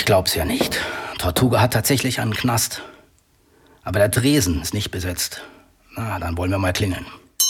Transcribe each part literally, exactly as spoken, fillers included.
Ich glaub's ja nicht. Tortuga hat tatsächlich einen Knast. Aber der Tresen ist nicht besetzt. Na, dann wollen wir mal klingeln.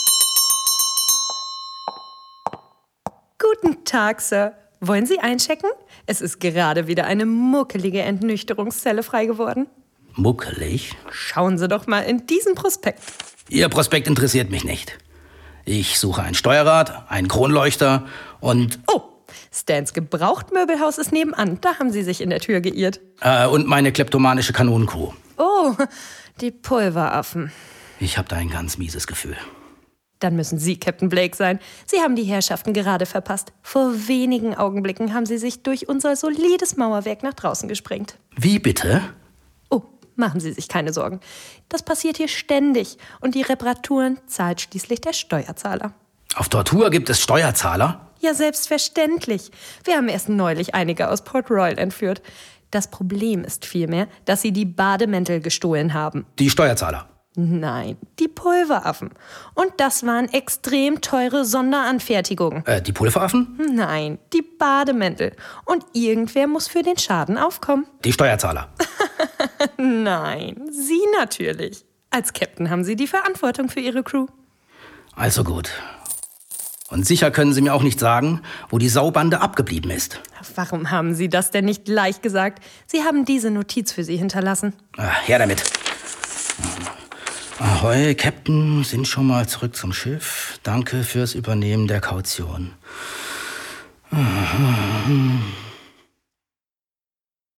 Guten Tag, Sir. Wollen Sie einchecken? Es ist gerade wieder eine muckelige Entnüchterungszelle frei geworden. Muckelig? Schauen Sie doch mal in diesen Prospekt. Ihr Prospekt interessiert mich nicht. Ich suche ein Steuerrad, einen Kronleuchter und... Oh, Stans Gebrauchtmöbelhaus ist nebenan. Da haben Sie sich in der Tür geirrt. Äh, und meine kleptomanische Kanonenkuh. Oh, die Pulveraffen. Ich habe da ein ganz mieses Gefühl. Dann müssen Sie Captain Blake sein. Sie haben die Herrschaften gerade verpasst. Vor wenigen Augenblicken haben Sie sich durch unser solides Mauerwerk nach draußen gesprengt. Wie bitte? Oh, machen Sie sich keine Sorgen. Das passiert hier ständig. Und die Reparaturen zahlt schließlich der Steuerzahler. Auf Tortuga gibt es Steuerzahler? Ja, selbstverständlich. Wir haben erst neulich einige aus Port Royal entführt. Das Problem ist vielmehr, dass sie die Bademäntel gestohlen haben. Die Steuerzahler? Nein, die Pulveraffen. Und das waren extrem teure Sonderanfertigungen. Äh, die Pulveraffen? Nein, die Bademäntel. Und irgendwer muss für den Schaden aufkommen. Die Steuerzahler? Nein, Sie natürlich. Als Captain haben Sie die Verantwortung für Ihre Crew. Also gut. Und sicher können Sie mir auch nicht sagen, wo die Saubande abgeblieben ist. Warum haben Sie das denn nicht gleich gesagt? Sie haben diese Notiz für Sie hinterlassen. Ah, her damit. Ahoi, Captain, sind schon mal zurück zum Schiff. Danke fürs Übernehmen der Kaution.